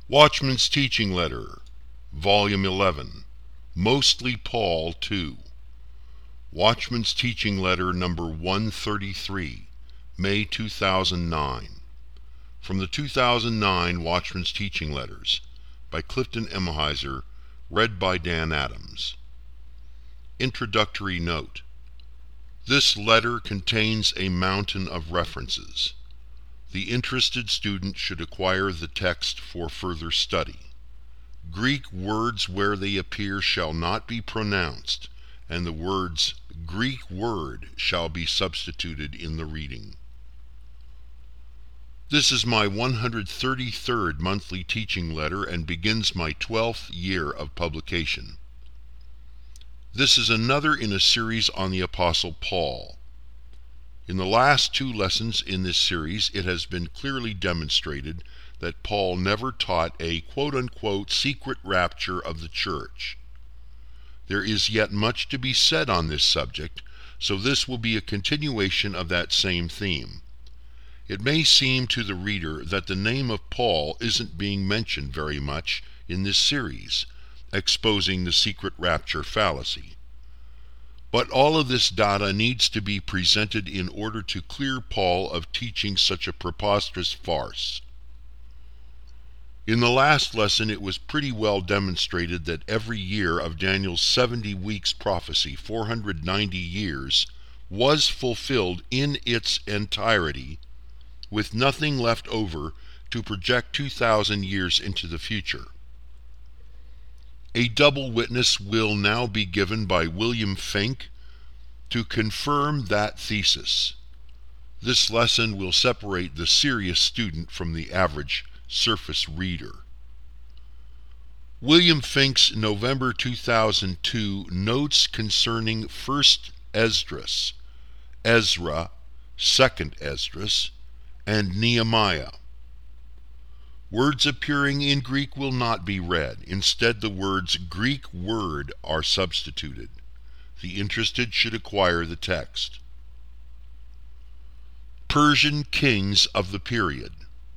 Watchman's Teaching Letter, Volume 11, Mostly Paul 2. Watchman's Teaching Letter number 133, May 2009. From the 2009 Watchman's Teaching Letters, by Clifton Emheiser, read by Dan Adams. Introductory Note. This letter contains a mountain of references. The interested student should acquire the text for further study. Greek words where they appear shall not be pronounced, and the words Greek word shall be substituted in the reading. This is my 133rd monthly teaching letter and begins my 12th year of publication. This is another in a series on the Apostle Paul. In the last two lessons in this series, it has been clearly demonstrated that Paul never taught a quote-unquote secret rapture of the church. There is yet much to be said on this subject, so this will be a continuation of that same theme. It may seem to the reader that the name of Paul isn't being mentioned very much in this series, exposing the secret rapture fallacy. But all of this data needs to be presented in order to clear Paul of teaching such a preposterous farce. In the last lesson, it was pretty well demonstrated that every year of Daniel's 70 weeks prophecy, 490 years, was fulfilled in its entirety, with nothing left over to project 2,000 years into the future. A double witness will now be given by William Finck to confirm that thesis. This lesson will separate the serious student from the average surface reader. William Finck's November 2002 notes concerning 1st Esdras, Ezra, 2nd Esdras, and Nehemiah. Words appearing in Greek will not be read. Instead, the words Greek word are substituted. The interested should acquire the text. Persian kings of the period.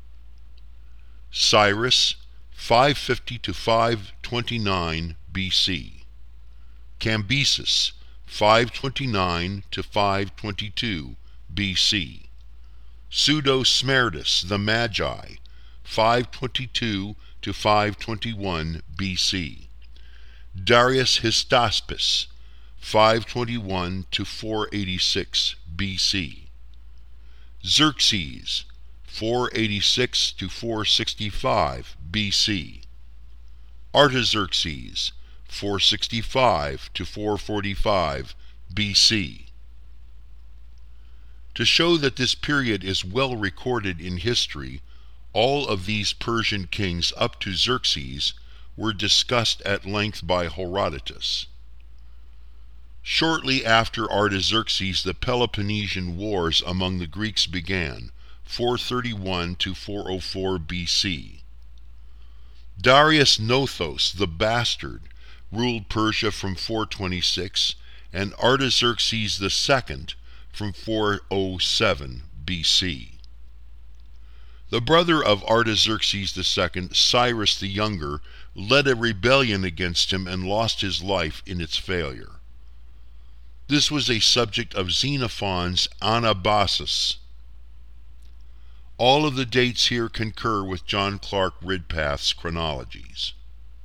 Cyrus, 550 to 529 BC. Cambyses, 529 to 522 BC. Pseudo-Smerdis the Magi, 522 to 521 BC. Darius Hystaspes, 521 to 486 BC. Xerxes, 486 to 465 BC. Artaxerxes, 465 to 445 BC. To show that this period is well recorded in history, all of these Persian kings up to Xerxes were discussed at length by Herodotus. Shortly after Artaxerxes, the Peloponnesian Wars among the Greeks began, 431 to 404 BC. Darius Nothos, the Bastard, ruled Persia from 426, and Artaxerxes II from 407 BC. The brother of Artaxerxes II, Cyrus the Younger, led a rebellion against him and lost his life in its failure. This was a subject of Xenophon's Anabasis. All of the dates here concur with John Clark Ridpath's chronologies.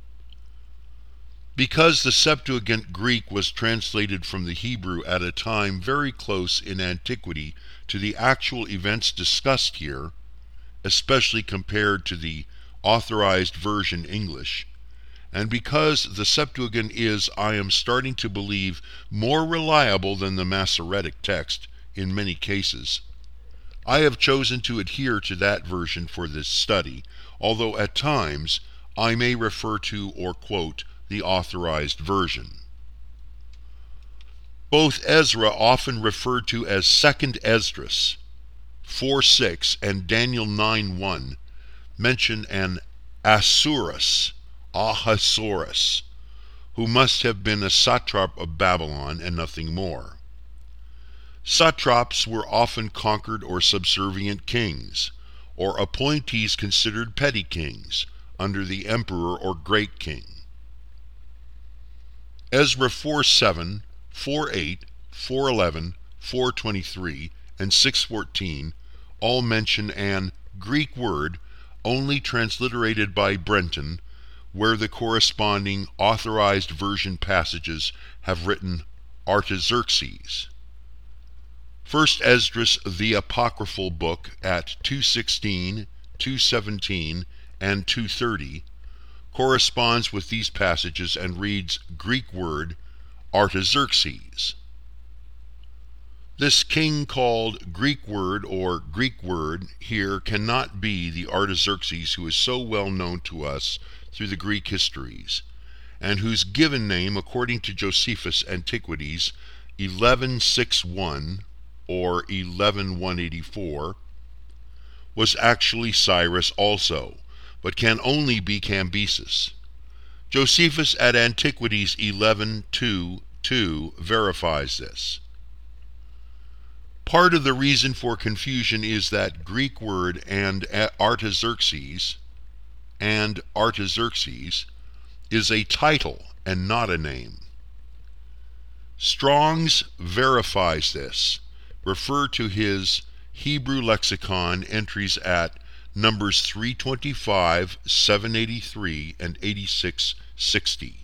Because the Septuagint Greek was translated from the Hebrew at a time very close in antiquity to the actual events discussed here, especially compared to the authorized version English, and because the Septuagint is, I am starting to believe, more reliable than the Masoretic text in many cases, I have chosen to adhere to that version for this study, although at times I may refer to or quote the authorized version. Both Ezra, often referred to as 2nd Esdras, 4:6, and Daniel 9:1 mention an Ahasuerus, who must have been a satrap of Babylon and nothing more. Satraps were often conquered or subservient kings, or appointees considered petty kings, under the emperor or great king. Ezra 4:7, 4:8, 4:11, 4:23, and 6:14 all mention an Greek word only transliterated by Brenton, where the corresponding authorized version passages have written Artaxerxes. 1 Esdras, the apocryphal book, at 2:16, 2:17, and 2:30, corresponds with these passages and reads Greek word Artaxerxes. This king called Greek word or Greek word here cannot be the Artaxerxes who is so well known to us through the Greek histories, and whose given name, according to Josephus' Antiquities 1161 or 11184, was actually Cyrus also, but can only be Cambyses. Josephus at Antiquities 1122 verifies this. Part of the reason for confusion is that Greek word and Artaxerxes is a title and not a name. Strong's verifies this. Refer to his Hebrew lexicon entries at numbers 325, 783, and 8660.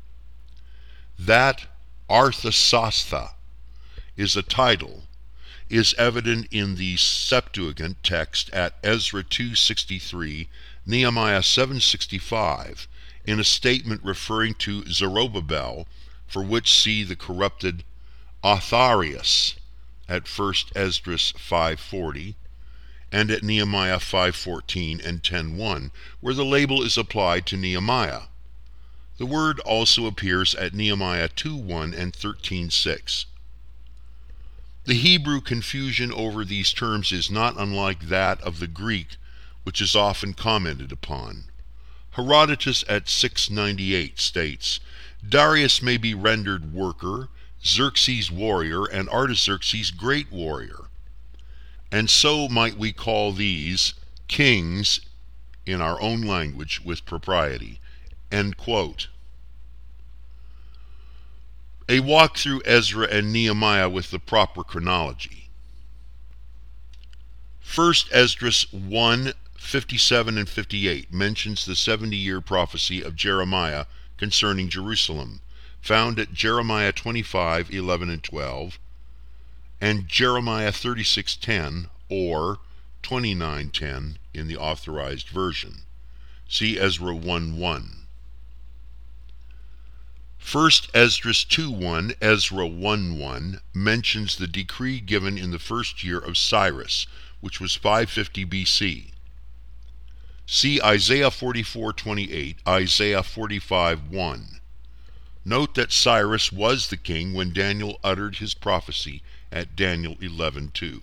That Arthasasta is a title is evident in the Septuagint text at Ezra 2:63, Nehemiah 7:65, in a statement referring to Zerubbabel, for which see the corrupted Atharias at 1 Esdras 5:40, and at Nehemiah 5:14 and 10:1, where the label is applied to Nehemiah. The word also appears at Nehemiah 2:1 and 13:6. The Hebrew confusion over these terms is not unlike that of the Greek, which is often commented upon. Herodotus at 698 states, Darius may be rendered worker, Xerxes warrior, and Artaxerxes great warrior. And so might we call these kings in our own language with propriety. End quote. A walk through Ezra and Nehemiah with the proper chronology. 1 Esdras 1:57 and 58 mentions the 70-year prophecy of Jeremiah concerning Jerusalem, found at Jeremiah 25:11 and 12, and Jeremiah 36:10 or 29:10 in the authorized version. See Ezra 1:1. 1 Esdras 2:1, Ezra 1:1 mentions the decree given in the first year of Cyrus, which was 550 BC. See Isaiah 44:28, Isaiah 45:1. Note that Cyrus was the king when Daniel uttered his prophecy at Daniel 11:2.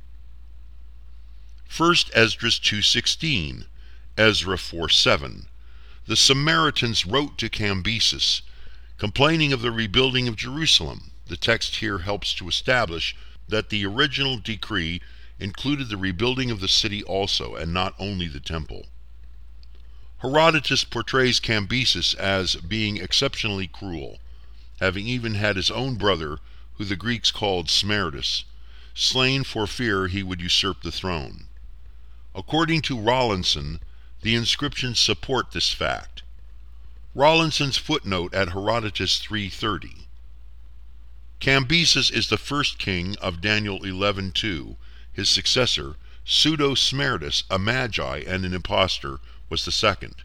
1 Esdras 2:16, Ezra 4:7. The Samaritans wrote to Cambyses, complaining of the rebuilding of Jerusalem. The text here helps to establish that the original decree included the rebuilding of the city also, and not only the temple. Herodotus portrays Cambyses as being exceptionally cruel, having even had his own brother, who the Greeks called Smerdis, slain for fear he would usurp the throne. According to Rawlinson, the inscriptions support this fact. Rawlinson's footnote at Herodotus 3:30. Cambyses is the first king of Daniel 11:2. His successor, Pseudo-Smerdis, a magi and an impostor, was the second.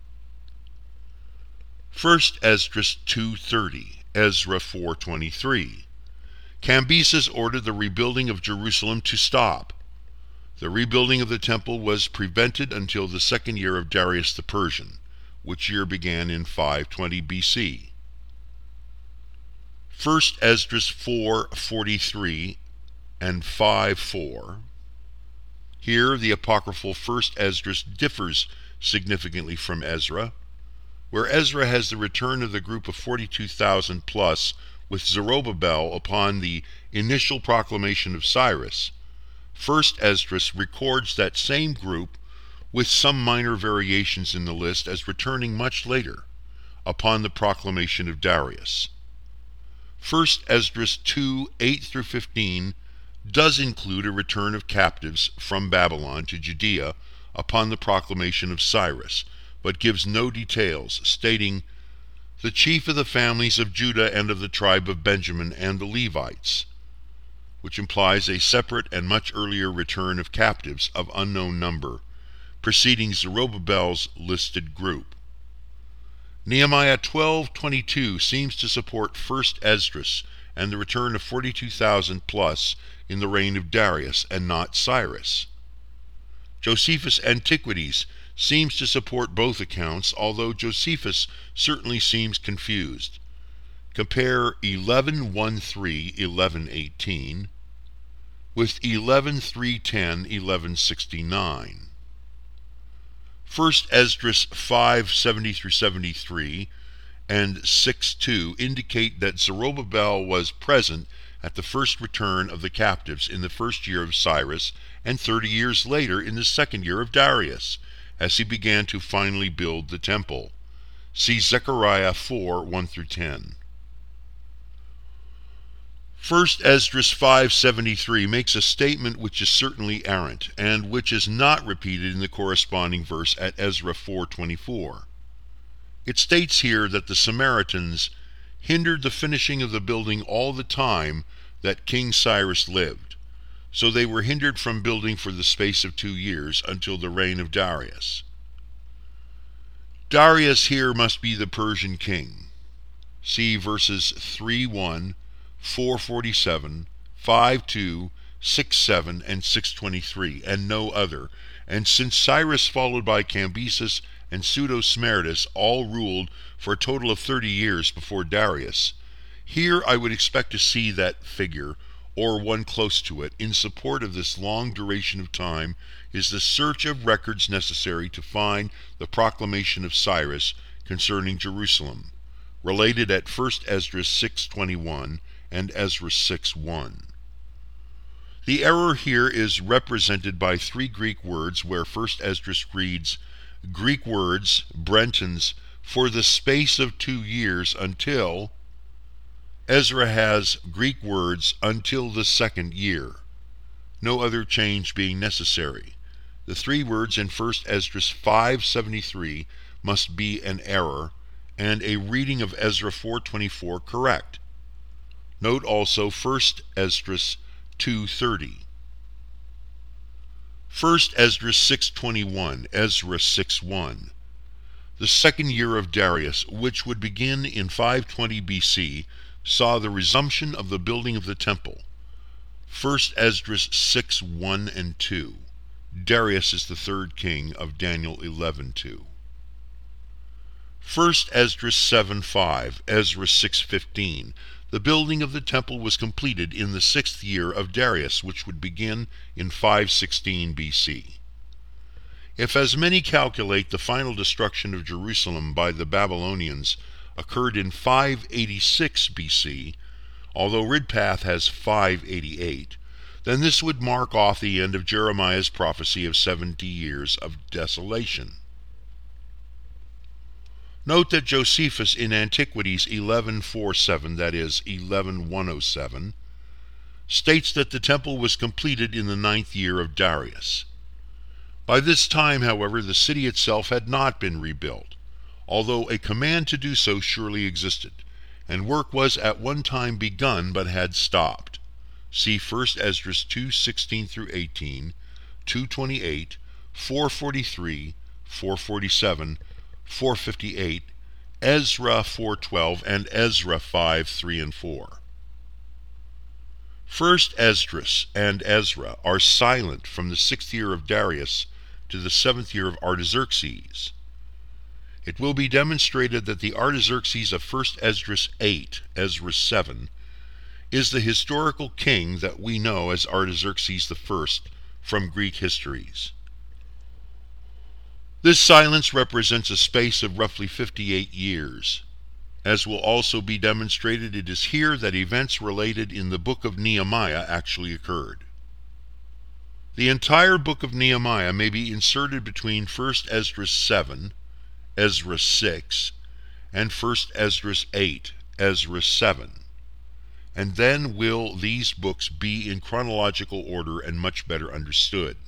1 Esdras 2:30, Ezra 4:23. Cambyses ordered the rebuilding of Jerusalem to stop. The rebuilding of the temple was prevented until the second year of Darius the Persian, which year began in 520 BC. 1 Esdras 4:43 and 5:4. Here the apocryphal 1 Esdras differs significantly from Ezra. Where Ezra has the return of the group of 42,000 plus with Zerubbabel upon the initial proclamation of Cyrus, 1 Esdras records that same group with some minor variations in the list as returning much later, upon the proclamation of Darius. 1 Esdras 2, 8-15 does include a return of captives from Babylon to Judea upon the proclamation of Cyrus, but gives no details, stating, "The chief of the families of Judah and of the tribe of Benjamin and the Levites," which implies a separate and much earlier return of captives of unknown number, preceding Zerubbabel's listed group. Nehemiah 12:22 seems to support 1 Esdras and the return of 42,000 plus in the reign of Darius and not Cyrus. Josephus' Antiquities seems to support both accounts, although Josephus certainly seems confused. Compare 11:13, 11:18 with 11:310, 11:69. 1 Esdras 5:70-73 and 6:2 indicate that Zerubbabel was present at the first return of the captives in the first year of Cyrus and 30 years later in the second year of Darius, as he began to finally build the temple. See Zechariah 4:1-10. 1 Esdras 5:73 makes a statement which is certainly errant, and which is not repeated in the corresponding verse at Ezra 4:24. It states here that the Samaritans hindered the finishing of the building all the time that King Cyrus lived, so they were hindered from building for the space of 2 years until the reign of Darius. Darius here must be the Persian king. See verses 3:1, 4:47, 5:2, 6:7, and 6:23, and no other. And since Cyrus, followed by Cambyses and Pseudo-Smerdis, all ruled for a total of 30 years before Darius, here I would expect to see that figure, or one close to it. In support of this long duration of time is the search of records necessary to find the proclamation of Cyrus concerning Jerusalem, related at 1 Esdras 6:21 and Ezra 6:1. The error here is represented by 3 Greek words, where 1 Esdras reads Greek words, Brenton's, for the space of 2 years until. Ezra has Greek words, until the second year, no other change being necessary. The 3 words in 1 Esdras 5:73 must be an error, and a reading of Ezra 4:24 correct. Note also 1 Esdras 2:30. 1 Esdras 6:21, Ezra 6:1. The second year of Darius, which would begin in 520 BC, saw the resumption of the building of the temple. 1 Esdras 6:1 and 2. Darius is the third king of Daniel 11:2. 1 Esdras 7:5, Ezra 6:15. The building of the temple was completed in the 6th year of Darius, which would begin in 516 BC. If, as many calculate, the final destruction of Jerusalem by the Babylonians occurred in 586 BC, although Ridpath has 588, then this would mark off the end of Jeremiah's prophecy of 70 years of desolation. Note that Josephus in Antiquities 11:47, that is 11:107, states that the temple was completed in the 9th year of Darius. By this time, however, the city itself had not been rebuilt, although a command to do so surely existed, and work was at one time begun but had stopped. See 1 Esdras 2:16-18, 2:28, 4:43, 4:47, 4:58, Ezra 4:12, and Ezra 5:3 and 4. 1 Esdras and Ezra are silent from the 6th year of Darius to the 7th year of Artaxerxes. It will be demonstrated that the Artaxerxes of 1 Esdras 8, Ezra 7, is the historical king that we know as Artaxerxes I from Greek histories. This silence represents a space of roughly 58 years. As will also be demonstrated, it is here that events related in the book of Nehemiah actually occurred. The entire book of Nehemiah may be inserted between 1 Esdras 7, Ezra 6, and 1 Esdras 8, Ezra 7. And then will these books be in chronological order and much better understood.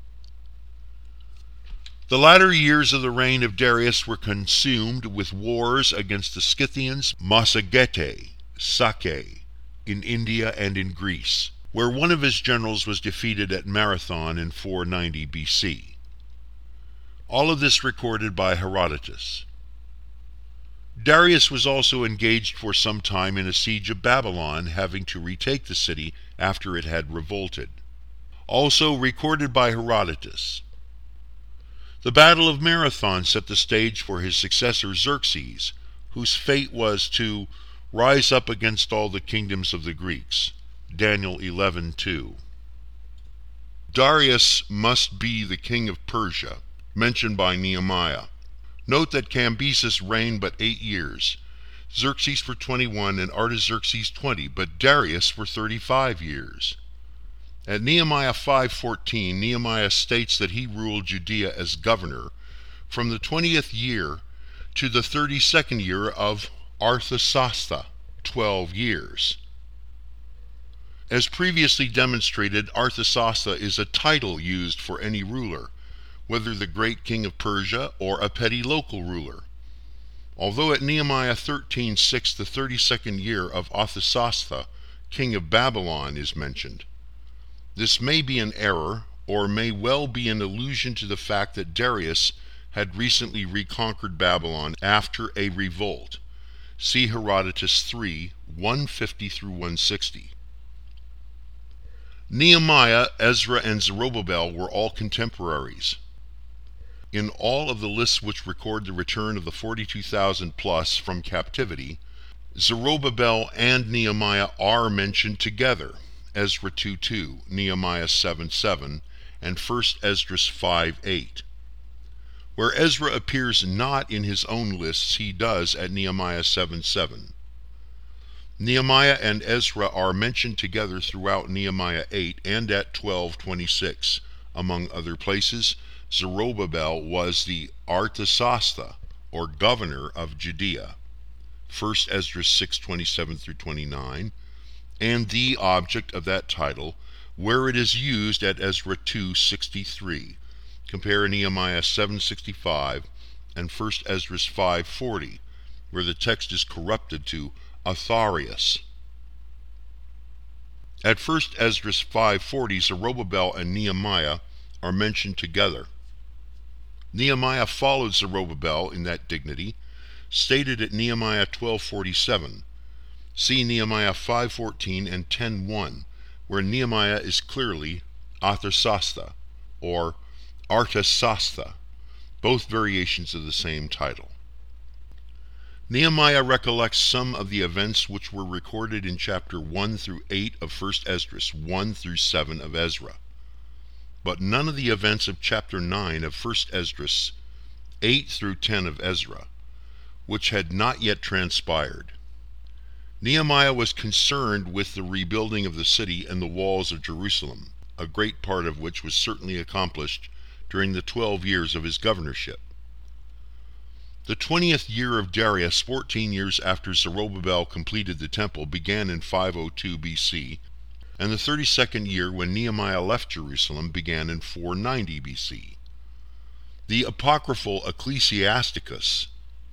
The latter years of the reign of Darius were consumed with wars against the Scythians, Massagetæ, Sake, in India and in Greece, where one of his generals was defeated at Marathon in 490 BC. All of this recorded by Herodotus. Darius was also engaged for some time in a siege of Babylon, having to retake the city after it had revolted. Also recorded by Herodotus. The Battle of Marathon set the stage for his successor Xerxes, whose fate was to rise up against all the kingdoms of the Greeks. Daniel 11:2. Darius must be the king of Persia, mentioned by Nehemiah. Note that Cambyses reigned but 8 years, Xerxes for 21 and Artaxerxes 20, but Darius for 35 years. At Nehemiah 5:14, Nehemiah states that he ruled Judea as governor from the 20th year to the 32nd year of Arthasasta, 12 years. As previously demonstrated, Arthasasta is a title used for any ruler, whether the great king of Persia or a petty local ruler. Although at Nehemiah 13:6 the 32nd year of Arthasasta, king of Babylon, is mentioned. This may be an error, or may well be an allusion to the fact that Darius had recently reconquered Babylon after a revolt. See Herodotus 3, 150 through 160. Nehemiah, Ezra, and Zerubbabel were all contemporaries. In all of the lists which record the return of the 42,000 plus from captivity, Zerubbabel and Nehemiah are mentioned together. Ezra 2:2, Nehemiah 7:7, and 1 Esdras 5:8. Where Ezra appears not in his own lists, he does at Nehemiah 7:7. Nehemiah and Ezra are mentioned together throughout Nehemiah 8 and at 12:26. Among other places, Zerubbabel was the Arthasasta, or governor of Judea, 1 Esdras 6:27 through 29, and the object of that title, where it is used at Ezra 2:63. Compare Nehemiah 7:65 and 1 Esdras 5:40, where the text is corrupted to Atharias. At 1 Esdras 5:40, Zerubbabel and Nehemiah are mentioned together. Nehemiah followed Zerubbabel in that dignity, stated at Nehemiah 12:47. See Nehemiah 5:14 and 10:1, where Nehemiah is clearly Arthasasta, or Artasasta, both variations of the same title. Nehemiah recollects some of the events which were recorded in chapter 1 through 8 of 1 Esdras, 1 through 7 of Ezra, but none of the events of chapter 9 of 1 Esdras, 8 through 10 of Ezra, which had not yet transpired. Nehemiah was concerned with the rebuilding of the city and the walls of Jerusalem, a great part of which was certainly accomplished during the 12 years of his governorship. The 20th year of Darius, 14 years after Zerubbabel completed the temple, began in 502 BC, and the 32nd year, when Nehemiah left Jerusalem, began in 490 BC. The apocryphal Ecclesiasticus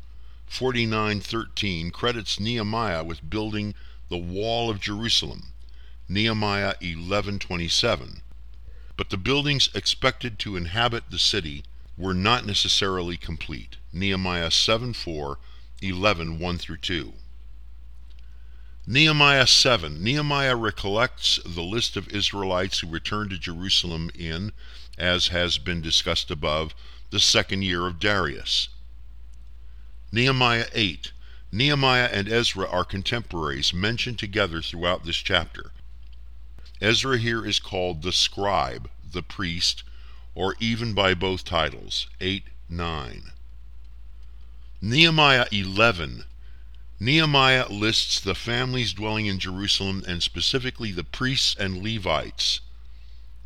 49:13 credits Nehemiah with building the wall of Jerusalem, Nehemiah 11:27, but the buildings expected to inhabit the city were not necessarily complete, Nehemiah 7:4, 11, 1 through 2. Nehemiah 7. Nehemiah recollects the list of Israelites who returned to Jerusalem in, as has been discussed above, the 2nd year of Darius. Nehemiah 8. Nehemiah and Ezra are contemporaries, mentioned together throughout this chapter. Ezra here is called the scribe, the priest, or even by both titles, 8:9. Nehemiah 11. Nehemiah lists the families dwelling in Jerusalem, and specifically the priests and Levites.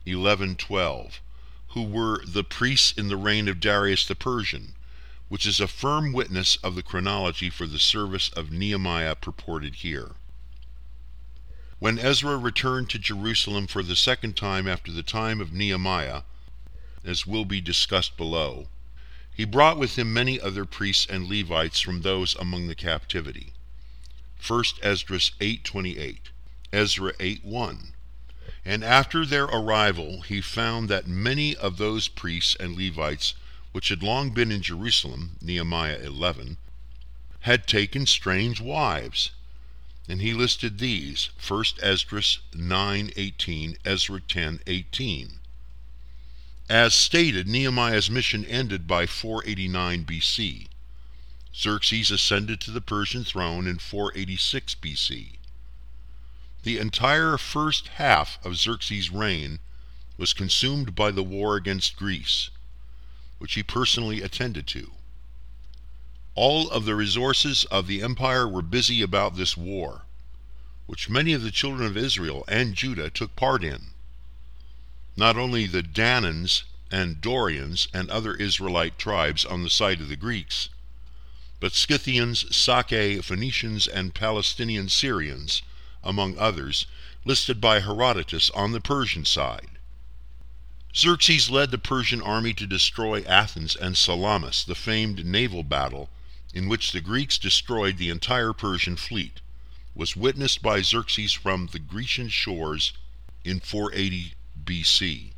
11:12, who were the priests in the reign of Darius the Persian, which is a firm witness of the chronology for the service of Nehemiah purported here. When Ezra returned to Jerusalem for the second time after the time of Nehemiah, as will be discussed below, he brought with him many other priests and Levites from those among the captivity. 1 Esdras 8:28, Ezra 8:1. And after their arrival he found that many of those priests and Levites which had long been in Jerusalem, Nehemiah 11, had taken strange wives. And he listed these, 1 Esdras 9:18, Ezra 10:18. As stated, Nehemiah's mission ended by 489 BC. Xerxes ascended to the Persian throne in 486 BC. The entire first half of Xerxes' reign was consumed by the war against Greece, which he personally attended to. All of the resources of the empire were busy about this war, which many of the children of Israel and Judah took part in. Not only the Danaans and Dorians and other Israelite tribes on the side of the Greeks, but Scythians, Sake, Phoenicians, and Palestinian Syrians, among others, listed by Herodotus on the Persian side. Xerxes led the Persian army to destroy Athens and Salamis, the famed naval battle in which the Greeks destroyed the entire Persian fleet, was witnessed by Xerxes from the Grecian shores in 480 BC.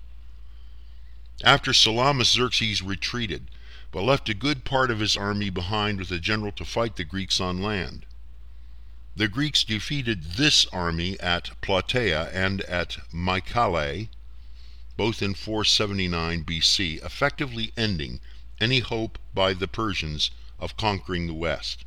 After Salamis, Xerxes retreated, but left a good part of his army behind with a general to fight the Greeks on land. The Greeks defeated this army at Plataea and at Mycale, both in 479 BC, effectively ending any hope by the Persians of conquering the West.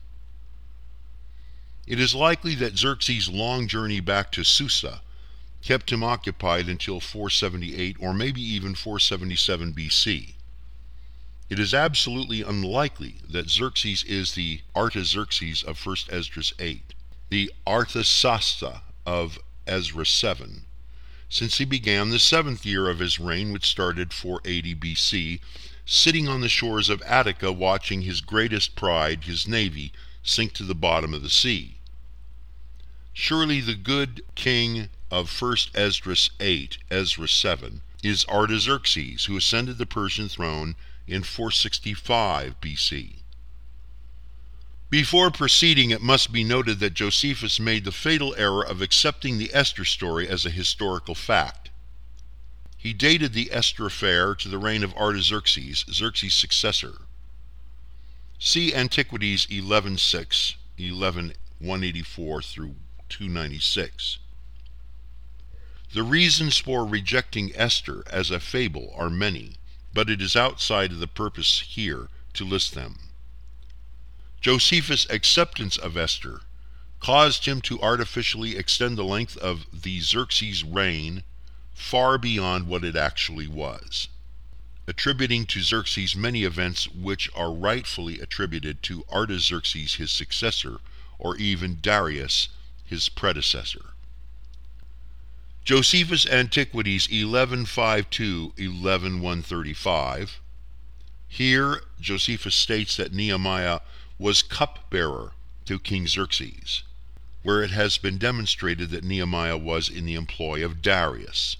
It is likely that Xerxes' long journey back to Susa kept him occupied until 478 or maybe even 477 BC. It is absolutely unlikely that Xerxes is the Artaxerxes of 1 Esdras 8, the Arthasasta of Ezra 7, since he began the 7th year of his reign, which started 480 BC, sitting on the shores of Attica watching his greatest pride, his navy, sink to the bottom of the sea. Surely the good king of 1 Esdras 8, Ezra 7, is Artaxerxes, who ascended the Persian throne in 465 BC. Before proceeding, it must be noted that Josephus made the fatal error of accepting the Esther story as a historical fact. He dated the Esther affair to the reign of Artaxerxes, Xerxes' successor. See Antiquities 11:6, 184 through 296. The reasons for rejecting Esther as a fable are many, but it is outside of the purpose here to list them. Josephus' acceptance of Esther caused him to artificially extend the length of the Xerxes reign far beyond what it actually was, attributing to Xerxes many events which are rightfully attributed to Artaxerxes, his successor, or even Darius, his predecessor. Josephus' Antiquities 11:5-2, 135. Here Josephus states that Nehemiah was cupbearer to King Xerxes, where it has been demonstrated that Nehemiah was in the employ of Darius.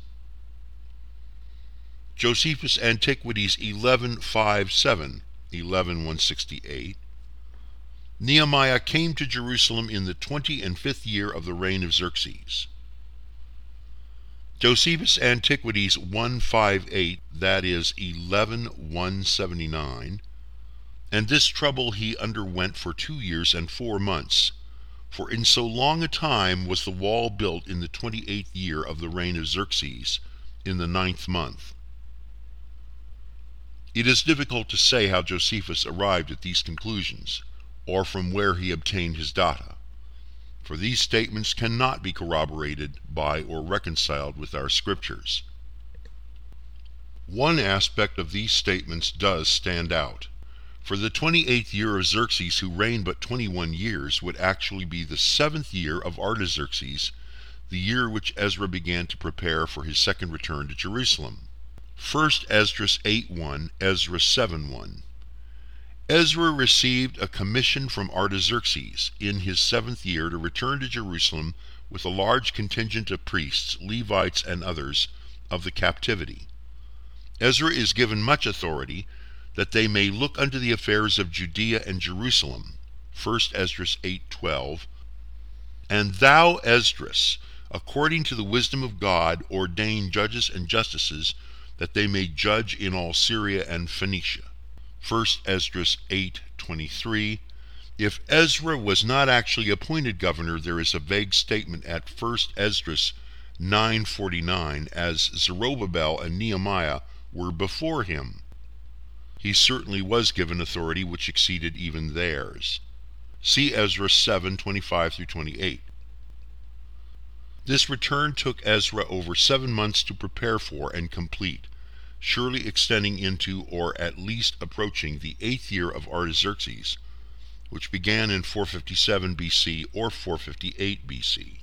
Josephus' Antiquities 11:5-7, 168. Nehemiah came to Jerusalem in the 25th year of the reign of Xerxes. Josephus' Antiquities 158, that is 11179, and this trouble he underwent for 2 years and 4 months, for in so long a time was the wall built in the 28th year of the reign of Xerxes, in the 9th month. It is difficult to say how Josephus arrived at these conclusions, or from where he obtained his data, for these statements cannot be corroborated by or reconciled with our scriptures. One aspect of these statements does stand out, for the 28th year of Xerxes, who reigned but 21 years, would actually be the 7th year of Artaxerxes, the year which Ezra began to prepare for his second return to Jerusalem. 1 Esdras 8:1, Ezra 7:1. Ezra received a commission from Artaxerxes in his 7th year to return to Jerusalem with a large contingent of priests, Levites, and others of the captivity. Ezra is given much authority that they may look unto the affairs of Judea and Jerusalem. 1 Esdras 8:12. And thou, Esdras, according to the wisdom of God, ordain judges and justices, that they may judge in all Syria and Phoenicia. 1 Esdras 8:23. If Ezra was not actually appointed governor, there is a vague statement at 1 Esdras 9:49, as Zerubbabel and Nehemiah were before him. He certainly was given authority which exceeded even theirs. See Ezra 7:25-28. This return took Ezra over 7 months to prepare for and complete, surely extending into, or at least approaching, the 8th year of Artaxerxes, which began in 457 BC or 458 BC.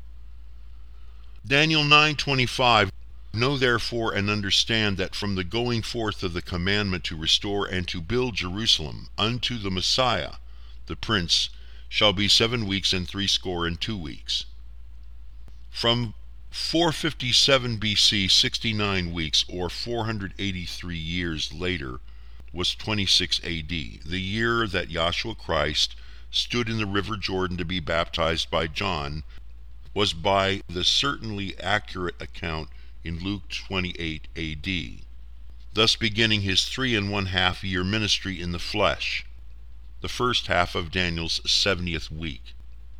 Daniel 9:25. Know therefore and understand that from the going forth of the commandment to restore and to build Jerusalem unto the Messiah, the Prince, shall be 7 weeks and 62 weeks. From 457 BC, 69 weeks, or 483 years later, was 26 AD, the year that Yahshua Christ stood in the river Jordan to be baptized by John, was by the certainly accurate account in Luke 28 AD, thus beginning his 3½ year ministry in the flesh, the first half of Daniel's 70th week.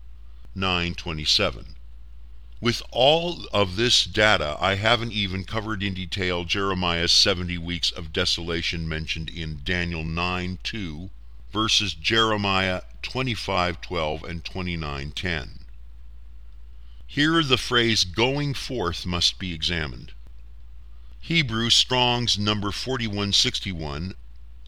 9:27. With all of this data, I haven't even covered in detail Jeremiah's 70 weeks of desolation mentioned in Daniel 9:2 versus Jeremiah 25:12 and 29:10. Here the phrase going forth must be examined. Hebrew Strong's number 4161,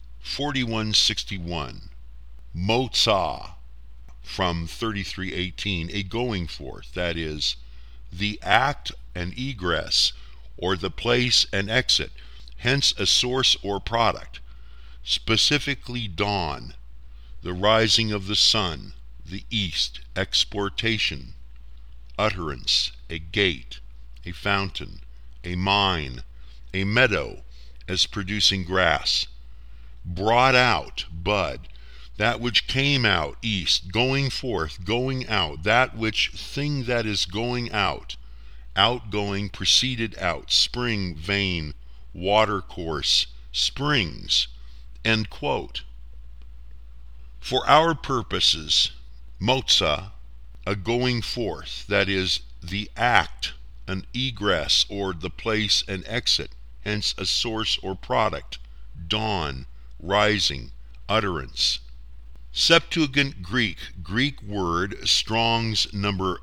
4161. Motzah, from 3318, a going forth, that is, the act and egress, or the place and exit, hence a source or product, specifically dawn, the rising of the sun, the east, exportation, utterance, a gate, a fountain, a mine, a meadow, as producing grass, brought out, bud, that which came out, east, going forth, going out, that which thing that is going out, outgoing, proceeded out, spring, vein, water course, springs, end quote. For our purposes, motzah, a going forth, that is, the act, an egress, or the place and exit, hence a source or product, dawn, rising, utterance. Septuagint Greek word, Strong's number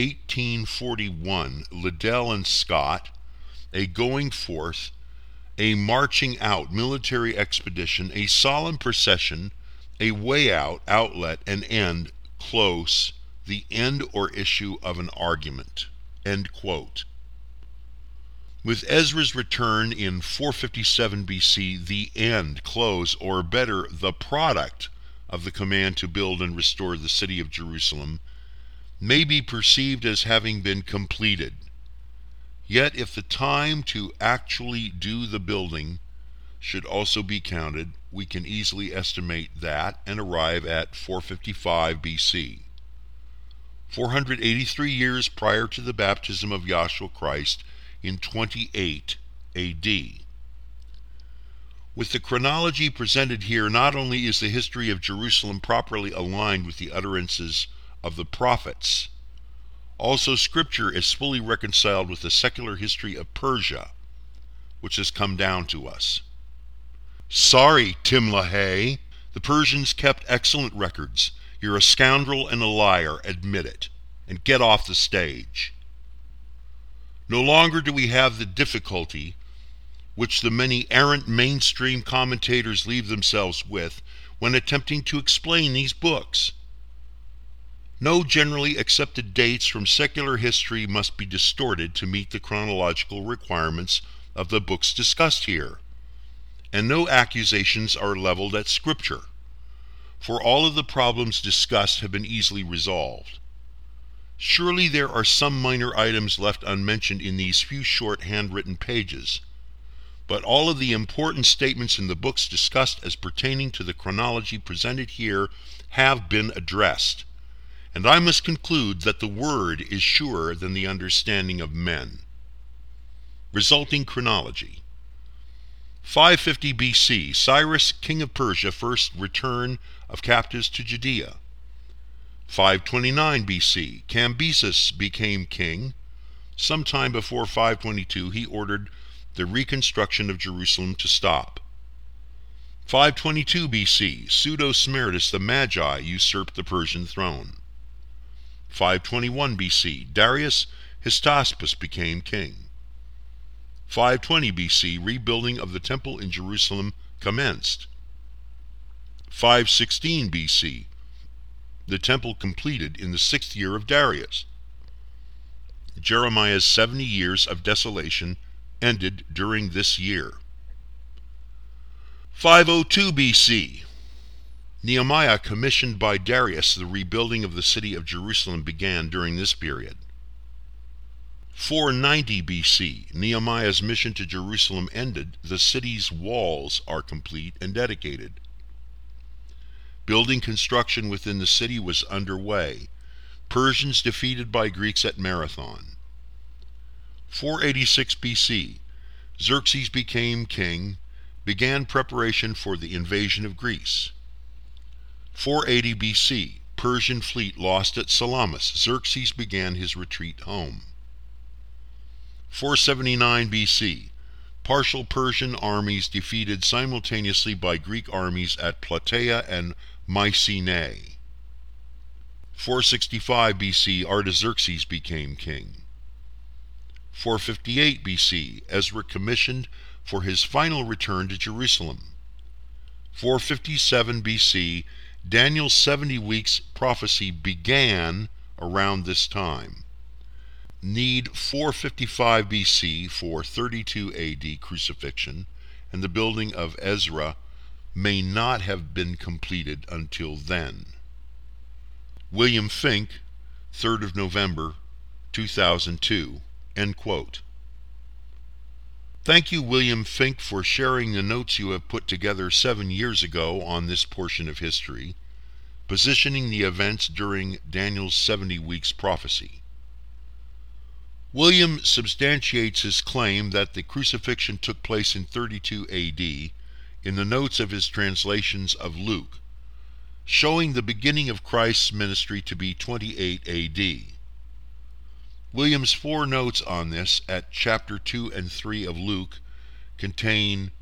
1841, Liddell and Scott, a going forth, a marching out, military expedition, a solemn procession, a way out, outlet, an end, close, the end or issue of an argument, end quote. With Ezra's return in 457 BC, the end, close, or better, the product of the command to build and restore the city of Jerusalem may be perceived as having been completed. Yet if the time to actually do the building should also be counted, we can easily estimate that and arrive at 455 BC. 483 years prior to the baptism of Yahshua Christ in 28 AD. With the chronology presented here, not only is the history of Jerusalem properly aligned with the utterances of the prophets, also Scripture is fully reconciled with the secular history of Persia, which has come down to us. Sorry, Tim LaHaye, the Persians kept excellent records. You're a scoundrel and a liar, admit it, and get off the stage. No longer do we have the difficulty which the many errant mainstream commentators leave themselves with when attempting to explain these books. No generally accepted dates from secular history must be distorted to meet the chronological requirements of the books discussed here, and no accusations are leveled at Scripture, for all of the problems discussed have been easily resolved. Surely there are some minor items left unmentioned in these few short handwritten pages, but all of the important statements in the books discussed as pertaining to the chronology presented here have been addressed, and I must conclude that the word is surer than the understanding of men. Resulting chronology. 550 BC, Cyrus, king of Persia, first return of captives to Judea. 529 BC, Cambyses became king. Sometime before 522, he ordered the reconstruction of Jerusalem to stop. 522 BC, Pseudo-Smerdis the Magi usurped the Persian throne. 521 BC, Darius Hystaspes became king. 520 BC, rebuilding of the temple in Jerusalem commenced. 516 BC, the temple completed in the 6th year of Darius. Jeremiah's 70 years of desolation ended during this year. 502 BC, Nehemiah, commissioned by Darius, the rebuilding of the city of Jerusalem began during this period. 490 BC, Nehemiah's mission to Jerusalem ended. The city's walls are complete and dedicated. Building construction within the city was underway. Persians defeated by Greeks at Marathon. 486 BC, Xerxes became king, began preparation for the invasion of Greece. 480 BC, Persian fleet lost at Salamis. Xerxes began his retreat home. 479 BC, partial Persian armies defeated simultaneously by Greek armies at Plataea and Mycenae. 465 BC, Artaxerxes became king. 458 BC, Ezra commissioned for his final return to Jerusalem. 457 BC, Daniel's 70 weeks prophecy began around this time. Need 455 BC for 32 AD crucifixion, and the building of Ezra may not have been completed until then. William Fink, 3rd of November, 2002. End quote. Thank you, William Fink, for sharing the notes you have put together 7 years ago on this portion of history, positioning the events during Daniel's 70 weeks prophecy. William substantiates his claim that the crucifixion took place in 32 AD in the notes of his translations of Luke, showing the beginning of Christ's ministry to be 28 AD. William's 4 notes on this at chapter 2 and 3 of Luke contain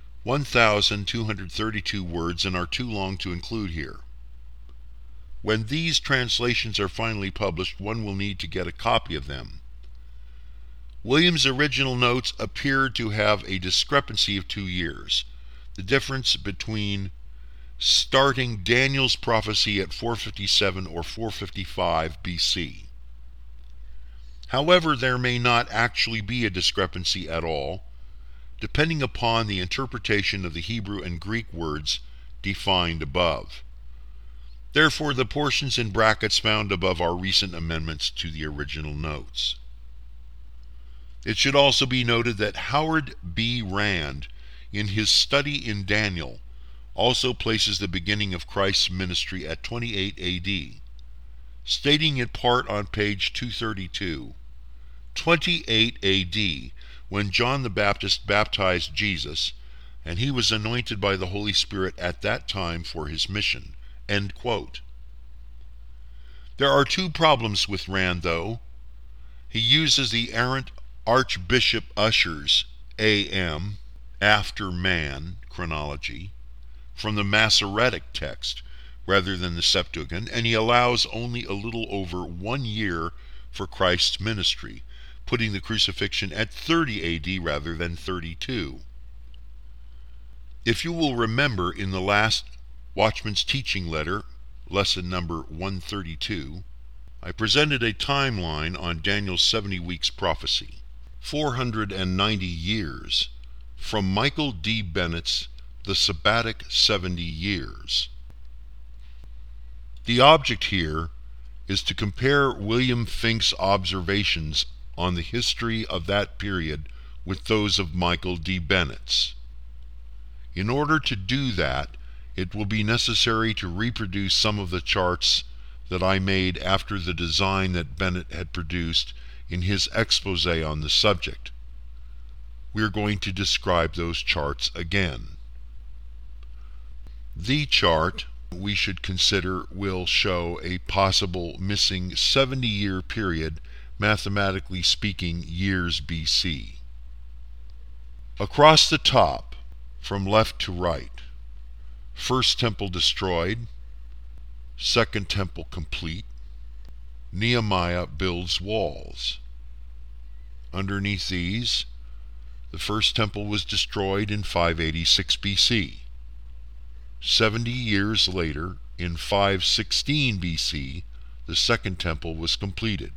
1,232 words and are too long to include here. When these translations are finally published, one will need to get a copy of them. William's original notes appeared to have a discrepancy of 2 years, the difference between starting Daniel's prophecy at 457 or 455 BC. However, there may not actually be a discrepancy at all, depending upon the interpretation of the Hebrew and Greek words defined above. Therefore, the portions in brackets found above are recent amendments to the original notes. It should also be noted that Howard B. Rand, in his study in Daniel, also places the beginning of Christ's ministry at 28 AD, stating in part on page 232, 28 AD, when John the Baptist baptized Jesus, and he was anointed by the Holy Spirit at that time for his mission. End quote. There are 2 problems with Rand, though. He uses the errant Archbishop Ussher's A.M. after man chronology from the Masoretic text rather than the Septuagint, and he allows only a little over 1 year for Christ's ministry, putting the crucifixion at 30 AD rather than 32. If you will remember, in the last Watchman's Teaching Letter, lesson number 132, I presented a timeline on Daniel's 70 weeks prophecy. 490 years from Michael D. Bennett's The Sabbatic 70 Years. The object here is to compare William Finck's observations on the history of that period with those of Michael D. Bennett's. In order to do that, it will be necessary to reproduce some of the charts that I made after the design that Bennett had produced in his expose on the subject. We are going to describe those charts again. The chart we should consider will show a possible missing 70-year period, mathematically speaking, years BC. Across the top, from left to right, First Temple destroyed, Second Temple complete, Nehemiah builds walls. Underneath these, the First Temple was destroyed in 586 BC. 70 years later, in 516 BC, the Second Temple was completed.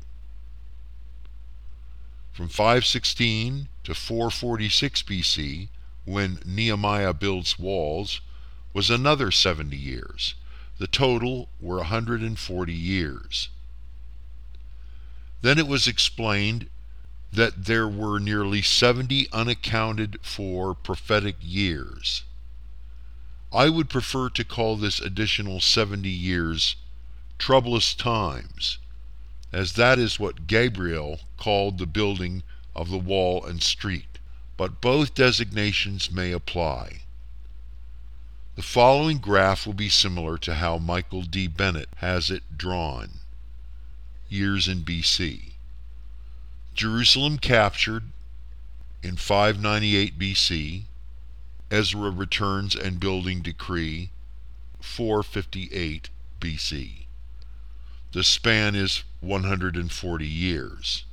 From 516 to 446 BC, when Nehemiah builds walls, was another 70 years. The total were 140 years. Then it was explained that there were nearly 70 unaccounted for prophetic years. I would prefer to call this additional 70 years troublous times, as that is what Gabriel called the building of the wall and street, but both designations may apply. The following graph will be similar to how Michael D. Bennett has it drawn. Years in BC. Jerusalem captured in 598 BC. Ezra returns and building decree 458 BC. The span is 140 years.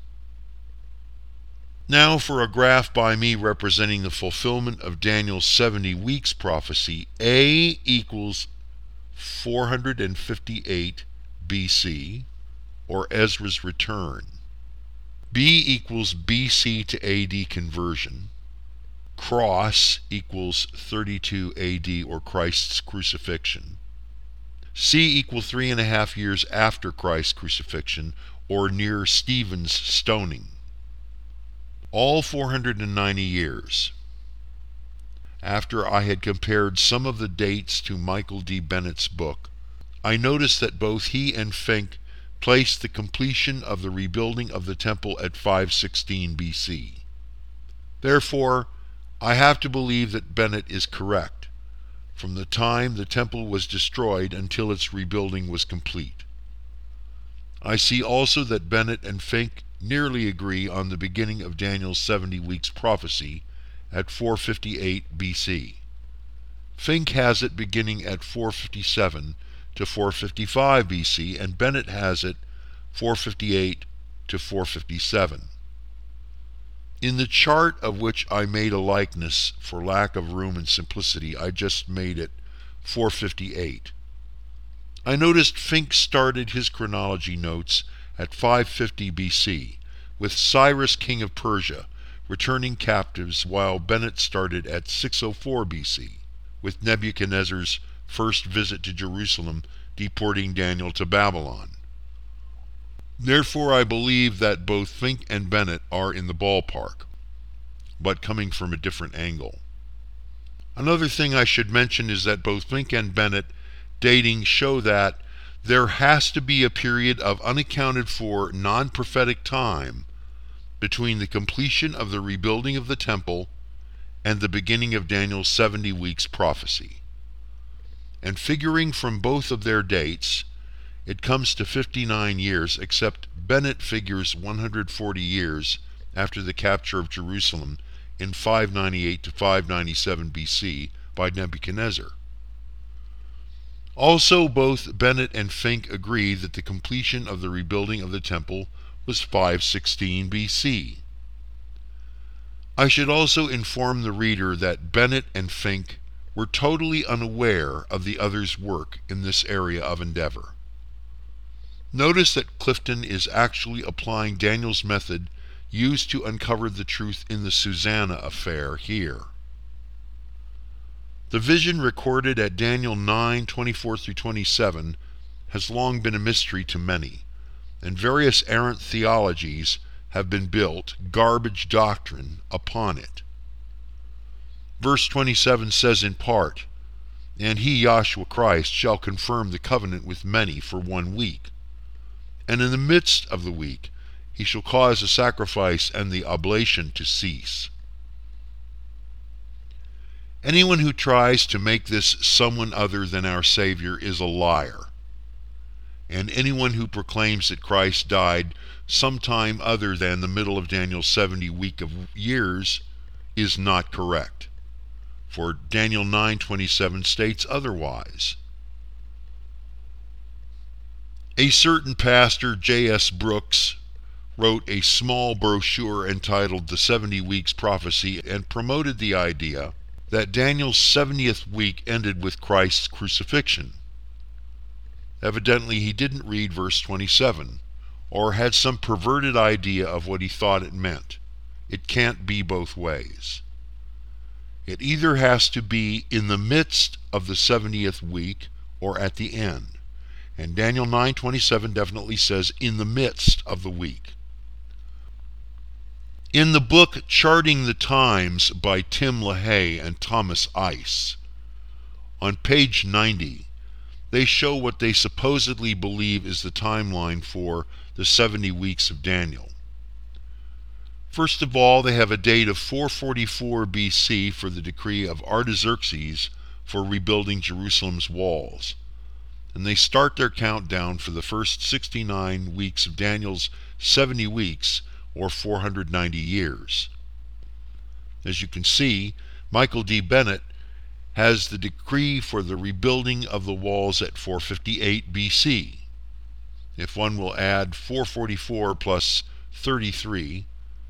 Now for a graph by me representing the fulfillment of Daniel's 70 weeks prophecy. A equals 458 BC, or Ezra's return. B equals BC to AD conversion. Cross equals 32 AD, or Christ's crucifixion. C equals 3.5 years after Christ's crucifixion, or near Stephen's stoning. All 490 years. After I had compared some of the dates to Michael D. Bennett's book, I noticed that both he and Finck placed the completion of the rebuilding of the temple at 516 BC. Therefore, I have to believe that Bennett is correct, from the time the temple was destroyed until its rebuilding was complete. I see also that Bennett and Finck nearly agree on the beginning of Daniel's 70 weeks prophecy at 458 BC. Finck has it beginning at 457 to 455 BC, and Bennett has it 458 to 457. In the chart of which I made a likeness for lack of room and simplicity, I just made it 458. I noticed Finck started his chronology notes at 550 BC, with Cyrus, king of Persia, returning captives, while Bennett started at 604 BC, with Nebuchadnezzar's first visit to Jerusalem, deporting Daniel to Babylon. Therefore, I believe that both Finck and Bennett are in the ballpark, but coming from a different angle. Another thing I should mention is that both Finck and Bennett dating show that there has to be a period of unaccounted for non-prophetic time between the completion of the rebuilding of the temple and the beginning of Daniel's 70 weeks prophecy. And figuring from both of their dates, it comes to 59 years, except Bennett figures 140 years after the capture of Jerusalem in 598 to 597 BC by Nebuchadnezzar. Also, both Bennett and Finck agree that the completion of the rebuilding of the temple was 516 BC. I should also inform the reader that Bennett and Finck were totally unaware of the other's work in this area of endeavor. Notice that Clifton is actually applying Daniel's method used to uncover the truth in the Susanna affair here. The vision recorded at Daniel 9:24-27 has long been a mystery to many, and various errant theologies have been built, garbage doctrine, upon it. Verse 27 says in part, "And he, Yahshua Christ, shall confirm the covenant with many for 1 week. And in the midst of the week he shall cause the sacrifice and the oblation to cease." Anyone who tries to make this someone other than our Savior is a liar. And anyone who proclaims that Christ died sometime other than the middle of Daniel's 70 week of years is not correct. For Daniel 9:27 states otherwise. A certain pastor, J.S. Brooks, wrote a small brochure entitled The 70 Weeks Prophecy and promoted the idea that Daniel's 70th week ended with Christ's crucifixion. Evidently he didn't read verse 27, or had some perverted idea of what he thought it meant. It can't be both ways. It either has to be in the midst of the 70th week or at the end. And Daniel 9:27 definitely says in the midst of the week. In the book Charting the Times by Tim LaHaye and Thomas Ice, on page 90, they show what they supposedly believe is the timeline for the 70 weeks of Daniel. First of all, they have a date of 444 BC for the decree of Artaxerxes for rebuilding Jerusalem's walls. And they start their countdown for the first 69 weeks of Daniel's 70 weeks, or 490 years. As you can see, Michael D. Bennett has the decree for the rebuilding of the walls at 458 BC. If one will add 444 plus 33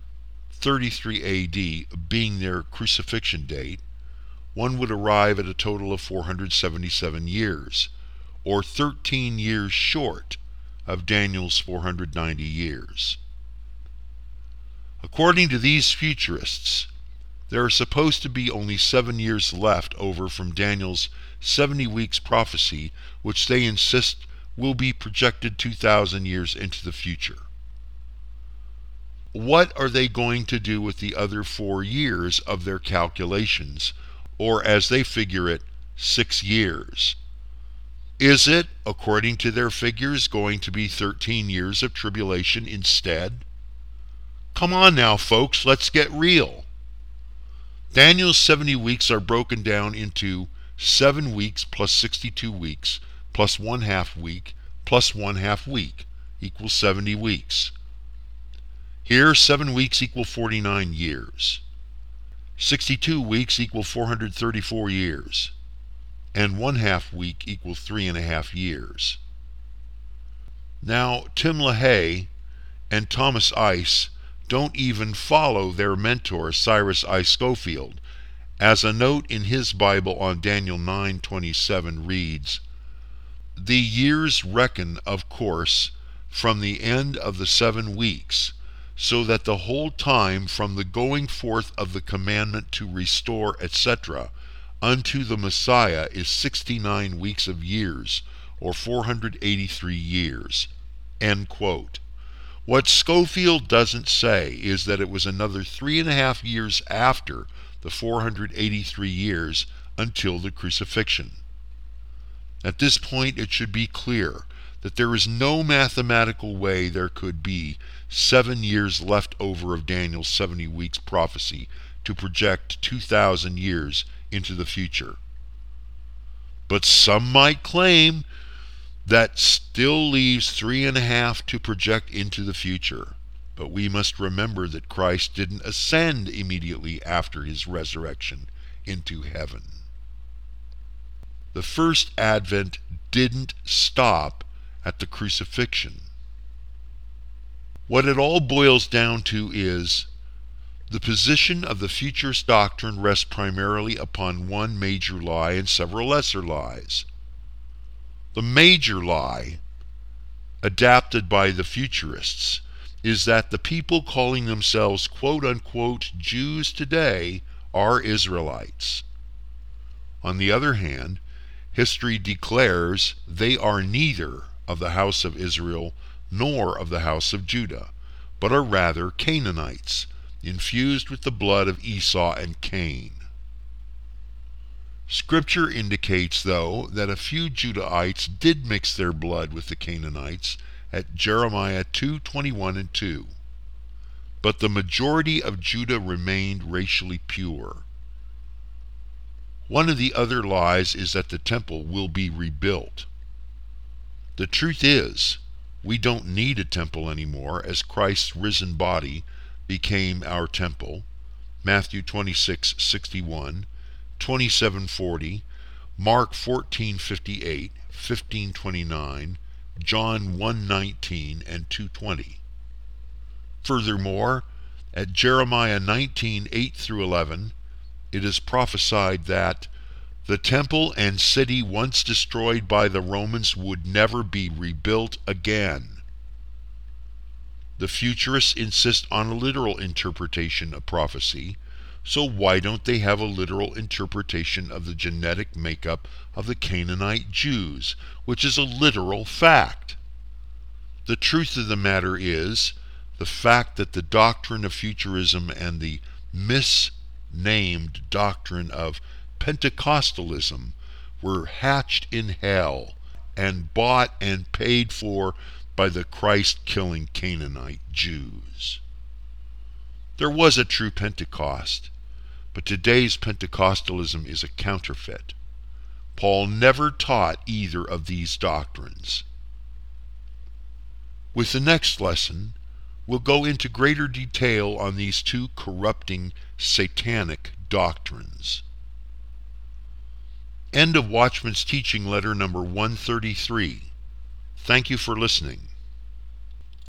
AD being their crucifixion date, one would arrive at a total of 477 years, or 13 years short of Daniel's 490 years. According to these futurists, there are supposed to be only 7 years left over from Daniel's 70 weeks prophecy, which they insist will be projected 2,000 years into the future. What are they going to do with the other 4 years of their calculations, or as they figure it, 6 years? Is it, according to their figures, going to be 13 years of tribulation instead? Come on now, folks, let's get real. Daniel's 70 weeks are broken down into 7 weeks plus 62 weeks plus 1/2 week plus 1/2 week equals 70 weeks. Here, 7 weeks equal 49 years. 62 weeks equal 434 years. And 1/2 week equals 3.5 years. Now, Tim LaHaye and Thomas Ice don't even follow their mentor Cyrus I. Scofield, as a note in his Bible on Daniel 9:27 reads, "The years reckon, of course, from the end of the 7 weeks, so that the whole time from the going forth of the commandment to restore, etc., unto the Messiah is 69 weeks of years, or 483 years." End quote. What Scofield doesn't say is that it was another 3.5 years after the 483 years until the crucifixion. At this point, it should be clear that there is no mathematical way there could be 7 years left over of Daniel's 70 weeks prophecy to project 2,000 years into the future. But some might claim that still leaves 3.5 to project into the future. But we must remember that Christ didn't ascend immediately after his resurrection into heaven. The first advent didn't stop at the crucifixion. What it all boils down to is the position of the futurist doctrine rests primarily upon one major lie and several lesser lies. The major lie adapted by the futurists, is that the people calling themselves quote-unquote Jews today are Israelites. On the other hand, history declares they are neither of the house of Israel nor of the house of Judah, but are rather Canaanites, infused with the blood of Esau and Cain. Scripture indicates, though, that a few Judahites did mix their blood with the Canaanites at Jeremiah 2:21 and 2. But the majority of Judah remained racially pure. One of the other lies is that the temple will be rebuilt. The truth is, we don't need a temple anymore, as Christ's risen body became our temple. Matthew 26:61, 27:40, Mark 14:58, 15:29, John 1:19, and 2:20. Furthermore, at Jeremiah 19:8 through 11, it is prophesied that the temple and city once destroyed by the Romans would never be rebuilt again. The futurists insist on a literal interpretation of prophecy, so why don't they have a literal interpretation of the genetic makeup of the Canaanite Jews, which is a literal fact? The truth of the matter is, the fact that the doctrine of futurism and the misnamed doctrine of Pentecostalism were hatched in hell and bought and paid for by the Christ-killing Canaanite Jews. There was a true Pentecost, but today's Pentecostalism is a counterfeit. Paul never taught either of these doctrines. With the next lesson, we'll go into greater detail on these two corrupting satanic doctrines. End of Watchman's Teaching Letter number 133. Thank you for listening.